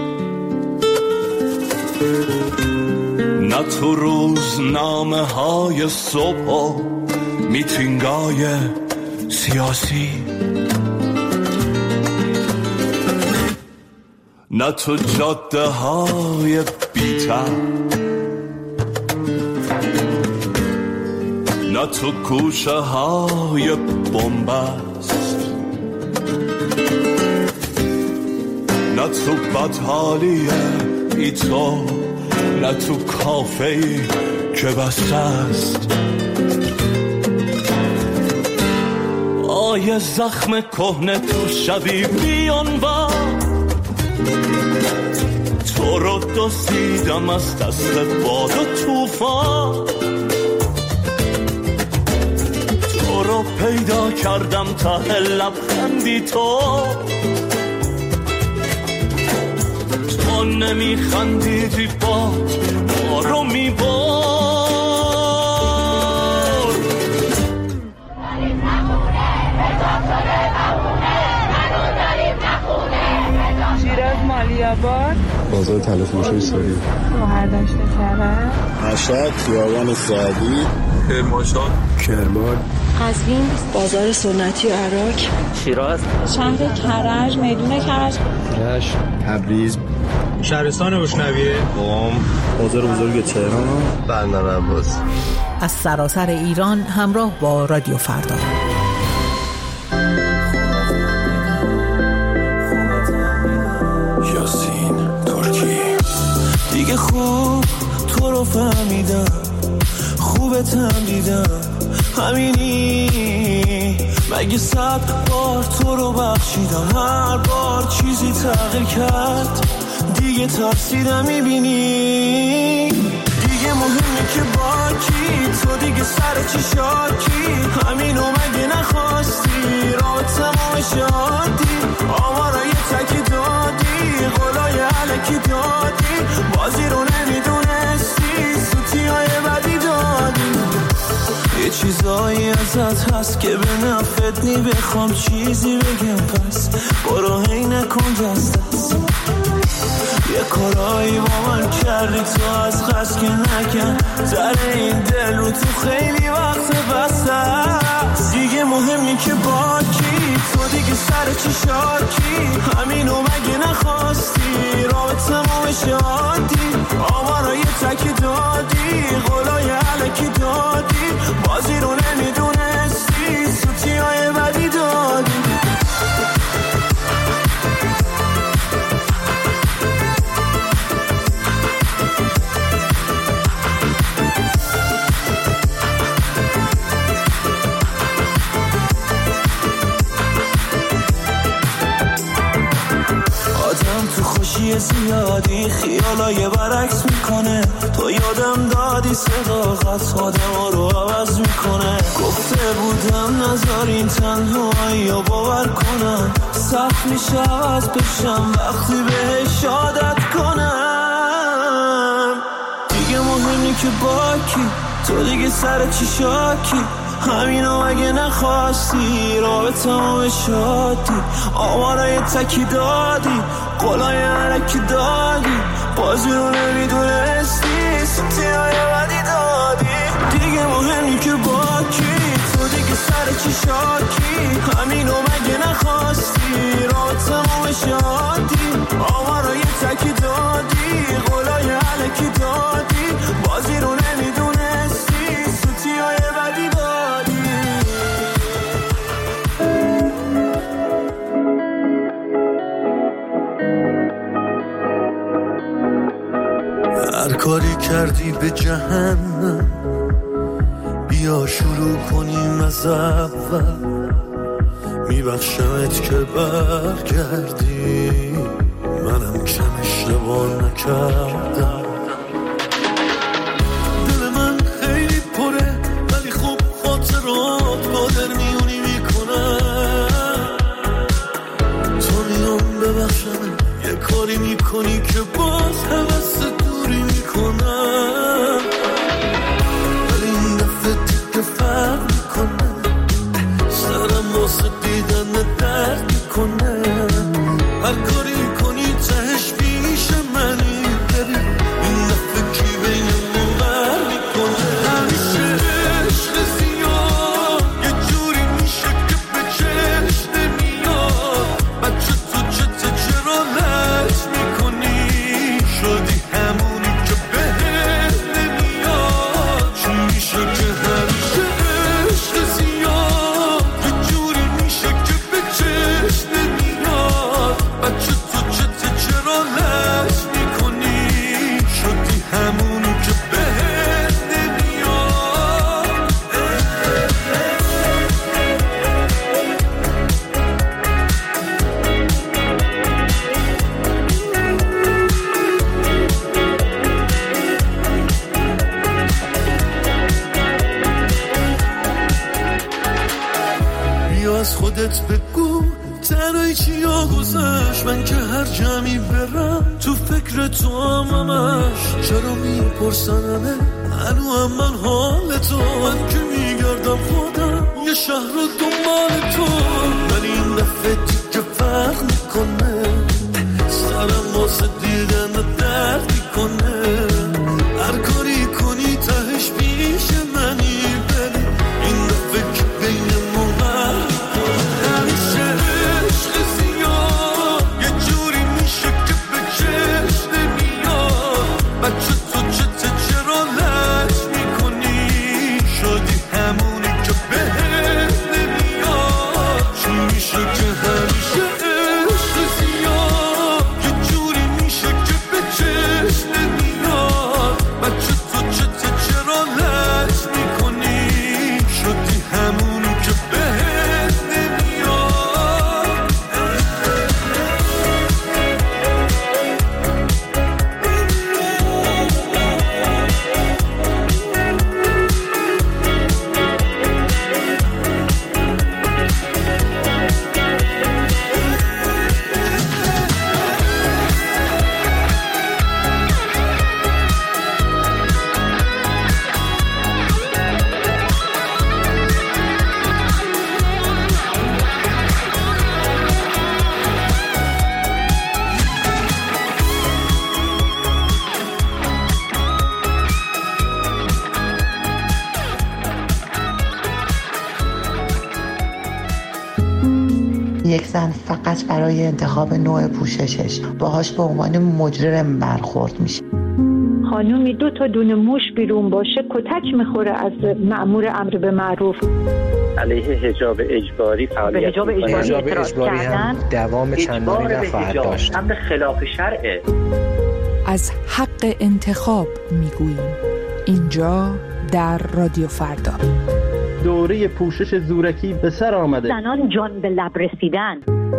نه تو روزنامه های صبح و میتینگای سیاسی، نه تو جاده های بی‌تر، نه تو کوچه های بنبست، نه تو بدحالی بی تو، نه تو کافه‌ای که بسته است. یه زخم کهنه تو شبی بیانوار تو رو دزدیدم از دست باد و طوفان تو رو پیدا کردم ته لبخندی تو نمیخندیدی با ما رو میبار شیراز مالیاباد بازار تلفروشی ساری شهرداشت کرد مشهد خیابان سعدی کرمانشاه کرمان قزوین بازار سنتی عراق شیراز شهر کرج میدون کرج رشت تبریز شهرستان روشنویه قم بازار بزرگ تهران بندر عباس از سراسر ایران همراه با رادیو فردا. یاسین ترکی دیگه خوب تو رو فهمیدم خوبتم دیدم همینی مگه 100 بار تو رو بخشیدم هر بار چیزی تغییر کرد دیگه تاثیرم میبینی دیگه مهمه که با کی تو دیگه سر چی شاکی همینو مگه نخواستی رابطمو شادی آمارای تکی دادی قولای علکی دادی بازی رو نمیدونستی سوتیای بدی دادی یه چیزایی ازت هست که به نفت نی بخوام چیزی بگم پس برو هی نکن دست یه کارایی با من کردی تو از قصد که نکن در این دل رو تو خیلی وقت بسته است دیگه مهمی که با کی تو دیگه سر چی شاکی همینو مگه نخواستی رابطمو شادی آمارای تکی دادی قولای علکی دادی بازی رو نمیدونستی سوتیای بدی دادی زیادی خیالای برعکس میکنه تو یادم دادی صداقت آدم رو عوض میکنه گفته بودم نذارین تنهایی رو باور کنم سخت میشه عوض بشم وقتی بهش عادت کنم دیگه مهمی که با کی تو دیگه سر چی شاکی همینو اگه نخواستی رابطمو به شادی آمارای تکی دادی قولای علکی دادی بازی رو نمیدونستی سوتیای بدی دادی دیگه مهمی که با کی تو دیگه سر چی شاکی همینو مگه نخواستی رابطمو به شادی آمارای تکی دادی قولای علکی دادی بازی رو نمیدونستی سوتیای بدی دادی هر کاری کردی به جهنم بیا شروع کنیم از اول میبخشمت که برگردی منم کم اشتباه نکردم دل من خیلی پره ولی خوب خاطرات قادر میونی میکنم تو میام ببخشم یه کاری میکنی که باز حوث دوری میکنم ولی این دفعه دیگه فرق میکنه سرم واسه دیدن درد میکنه هر کاری کنی تهش پیش منی بری این دفعه کی بینمون بر میکنه همیشه عشق زیاد یه جوری میشه که به چشم نمیاد بچه تو چته چرا لش میکنی شدی همونی که بهت نمیاد چون میشه که همیشه عشق زیاد یه جوری میشه که به چشم نمیاد خودت بگو تنهایی چیا گذشت، من که هر جمعی برم تو فکر تو همش، چرا میپرسنمه هنو هم من حال تو، من که میگردم خودم یه شهر رو دنبال تو، من این دفعه دیگه فرق میکنه سرم واسه دیدن درد میکنه، هر کاری کنی تهش پیش منی بری، این دفعه که بینمون همیشه عشق زیاد یه جوری میشه که به چشم نمیاد، بچه تو چرا لش میکنی، شدی همونی که بهت نمیاد، چی میشه که همیشه عشق زیاد یه جوری میشه که به چشم نمیاد، بچه تو چرا لش میکنی، شدی همونی که بهت نمیاد. یک زن فقط برای انتخاب نوع پوششش باهاش به عنوان مجرم برخورد میشه. خانومی 2 تا دونه موش بیرون باشه کتک میخوره از مأمور امر به معروف. علیه حجاب اجباری فعالیت حجاب اجباری هم دوام چندانی نخواهد داشت. امر خلاف شرعه. از حق انتخاب میگوییم اینجا در رادیو فردا. دوره پوشش زورکی به سر آمده. زنان جان به لب رسیدن.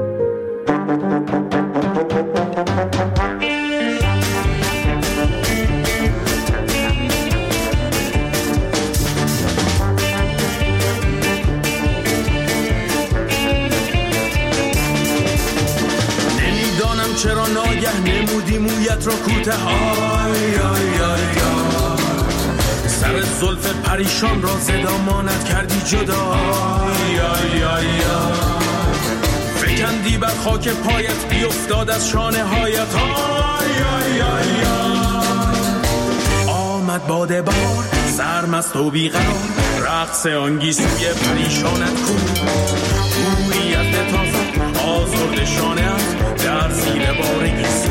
نمیدانم چرا ناگه نمودی مویت را کوته، آی آی آی آی سر زلف پریشان را زدامانت کردی جدا، آی آی آی فکندی بر خاک پایت بیفتاد از شانه هایت، آی آی آی آمد باده بار سرمست و بیقرار، رقص آنگیسوی پریشانت کو، گویی از لطافت آزرد شانه‌ات در زیر بار گیسو.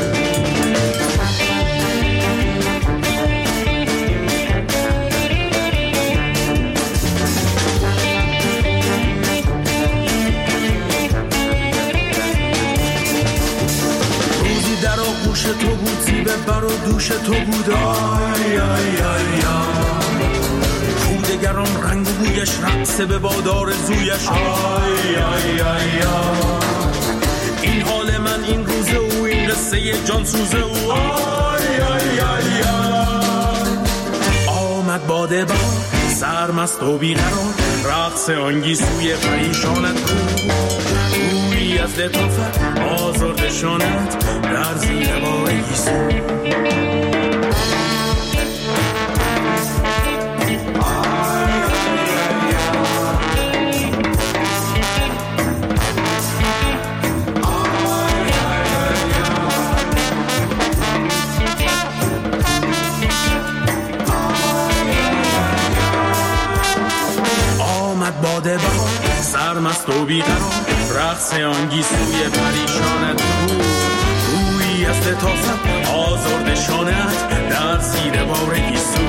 در آغوش تو بود، زیبه بر و دوش تو بود، آی آی آی کودگران رنگ و بویش رقصه به بادار زویش، آی آی آی این حال من این روزه او، این قصه جان سوزه او، آی آی آی آمد باده بار سرمست و بیقرار، رقص آنگیسوی پریشانت کو، گویی از لطافت آزرد شانت در زیر بار گیسو. باده بهار سرمست و بیقرار، رقص آنگیسوی پریشانت کو، گویی از لطافت آزرد شانت در زیر بار گیسو.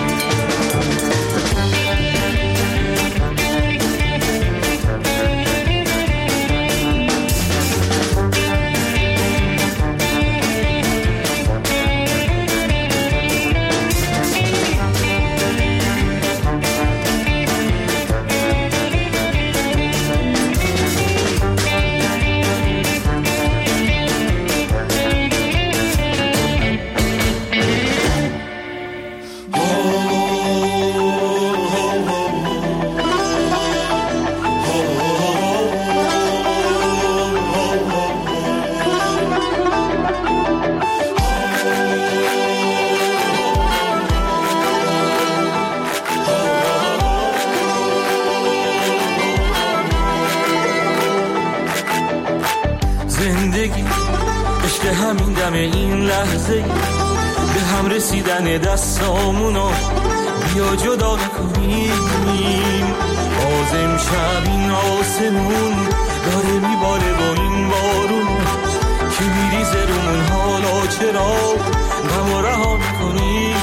زندگی عشق همین دم این لحظه، به هم رسیدن دستامونو بیا جدا نکنیم. باز امشب این آسمون داره میباره با این بارون که میریزه رومون، حالا چرا غمو رها میکنیم؟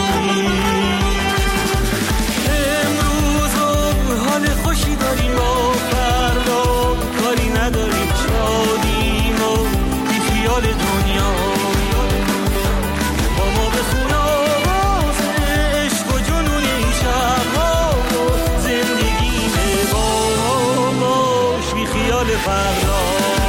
امروز حال خوشی داریم با فردا، کاری نداریم شادیم و بی خیال دنیا. با ما بخون آواز عشق و جنون این شبها و زندگی باش بی خیال فردا.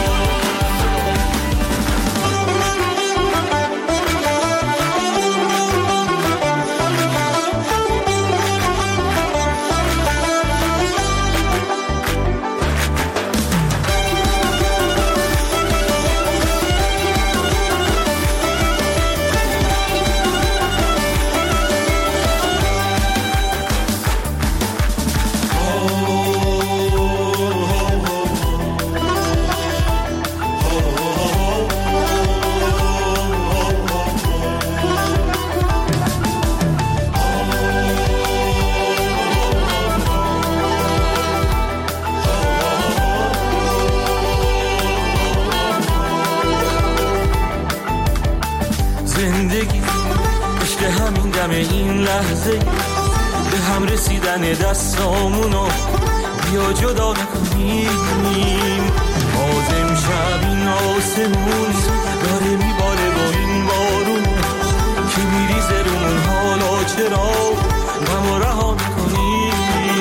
زندگی عشق همین دم این لحظه، به هم رسیدن دستامونو بیا جدا نکنیم. باز امشب این آسمون داره میباره با این بارون که میریزه رومون، حالا چرا غمو رها میکنیم؟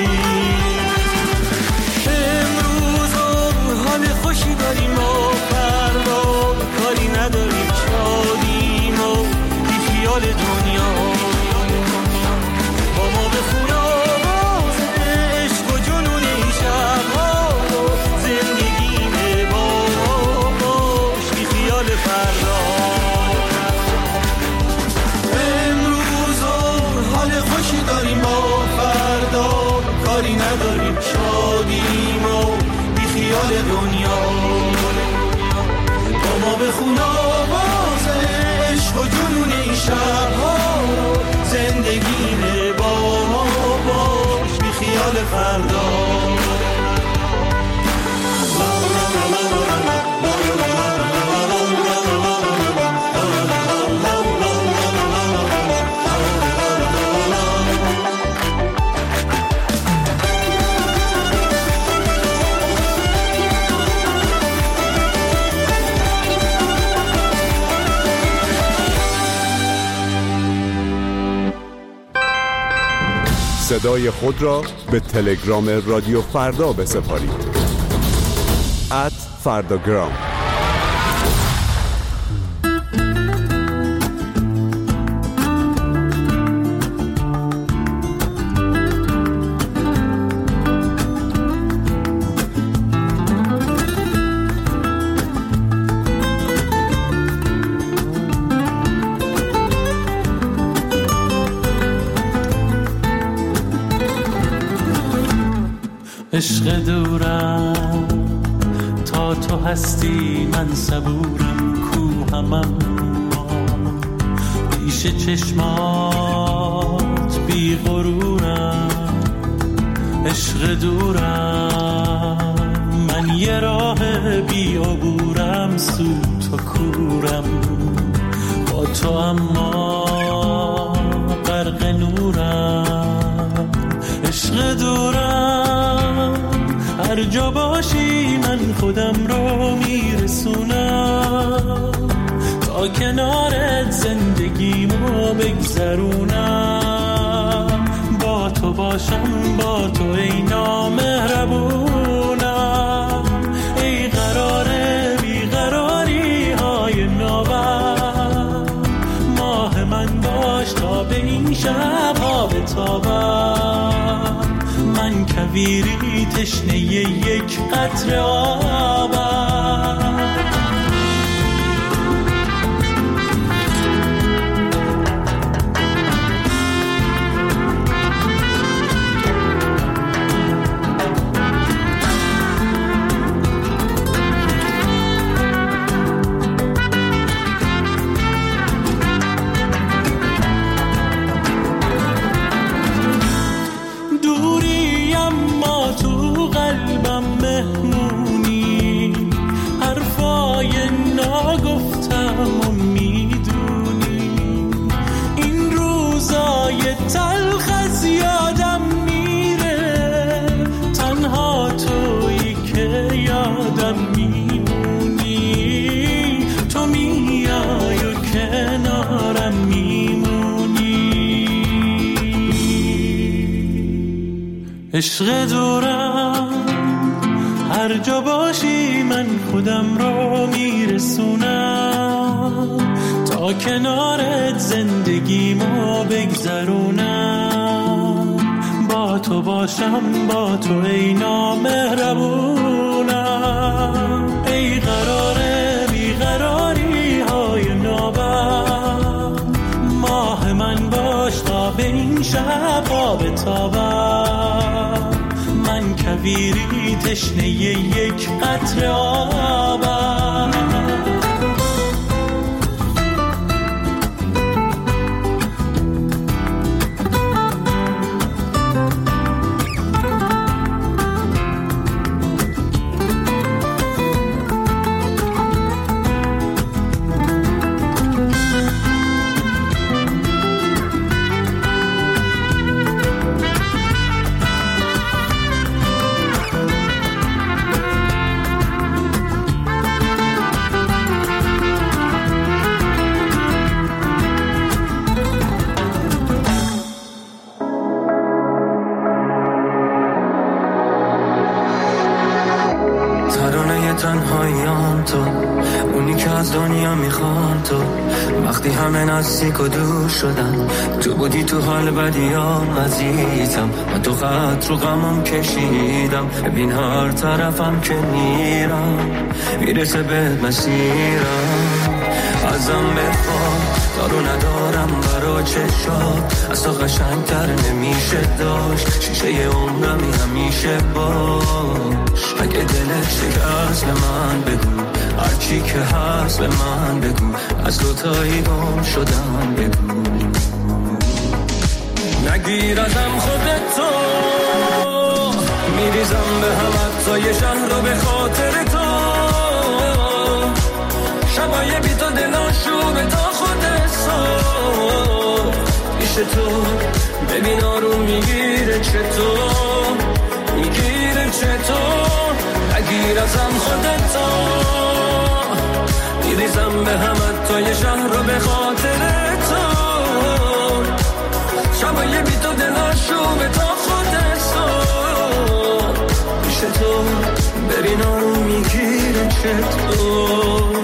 امروز حال خوشی داریم و فردا کاری نداریم شادیم و بی خیال دنیا. با ما بخون آواز عشق و جنون این شبها و زندگی باش بی خیال فردا. امروز حال خوشی داریم با فردا کاری نداریم شادیم و بی خیال دنیا. با ما بخون آواز عشق و جنون این شبها زندگی با ما باش بی خیال فردا. صدای خود را به تلگرام رادیو فردا بسپارید. @فرداگرام. عشق دورم تا تو هستی من صبورم، کوهمم پیش چشمات بی غرورم. عشق دورم من یه راه بی عبورم، سوت و کورم با تو اما غرق نورم. عشق دورم هر جا باشی من خودم رو میرسونم، تا کنارت زندگیمو بگذرونم. با تو باشم با تو ای نامهربونم، ای قراره بیقراری های نوبر. ماه من باش تا به این شب ها بتابم، من کویری تشنه یک قطره آبم. عشق دورم، هر جا باشی من خودم رو میرسونم، تا کنارت زندگیمو بگذرونم، با تو باشم با تو ای نامهربونم، ای قراره بیقراری های نابم، ماه من باش تا به این شب بتابم، من کویری تشنه یک قطره آبم. تنهاییام تو، اونی که از دنیا میخوام تو، وقتی همه نزدیک و دور شدن، تو بودی تو حال بدیام عزیزم، من تو خط رو غمم کشیدم، ببین هر طرفم که میرم میرسه بهت مسیرم، ازم بخوام دارو ندارم برا چشات، از تو قشنگتر نمیشه داشت، شیشه عمرمی همیشه باش، اگه دلت شکست به من بگو، هرچی که هست به من بگو، از دوتایی گم شدم بگو، نگیر ازم خودتو، میریزم به هم حتی شهر رو به خاطر تو، شبای بی تو دلاشو به تا خودت صبح پیش تو، ببین آروم میگیره چطور، میگیره چطور، نگیر ازم خودتو، میریزم به هم حتی شهر رو به خاطر تو، شبای بی تو دلاشو به تا خودت صبح پیش تو، ببین آروم میگیره چطور.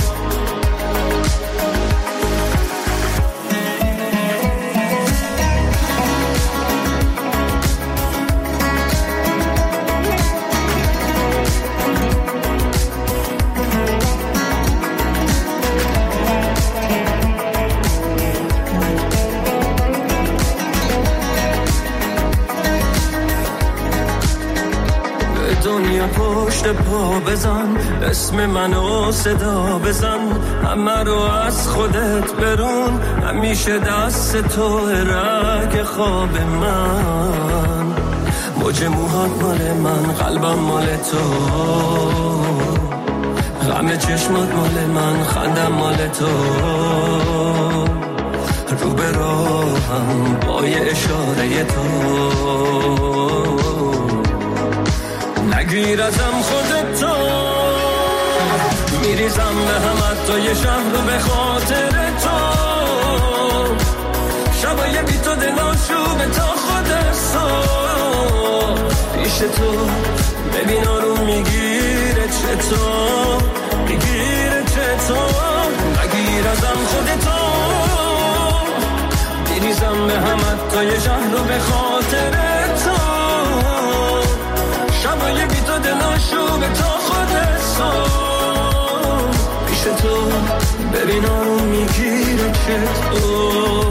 دنیا پشت پا بزن، اسم منو صدا بزن، همه رو از خودت برون، همیشه دست تو رگ خواب من، موج موهات مال من، قلبم مال تو، غم چشمات مال من، خندم مال تو، رو به راهم با یه اشاره تو، نگیر ازم خودتو، میریزم به هم حتی یه شهر رو به خاطر تو، شبای بی تو دلاشو به تا خودت صبح پیش تو، ببین آروم میگیره چطور، میگیره چطور، نگیر ازم خودتو، میریزم به هم حتی یه شهر رو به خاطر تو، شبای بی تو دلاشو به تا خودت صبح پیش تو، ببین آروم میگیره چطور.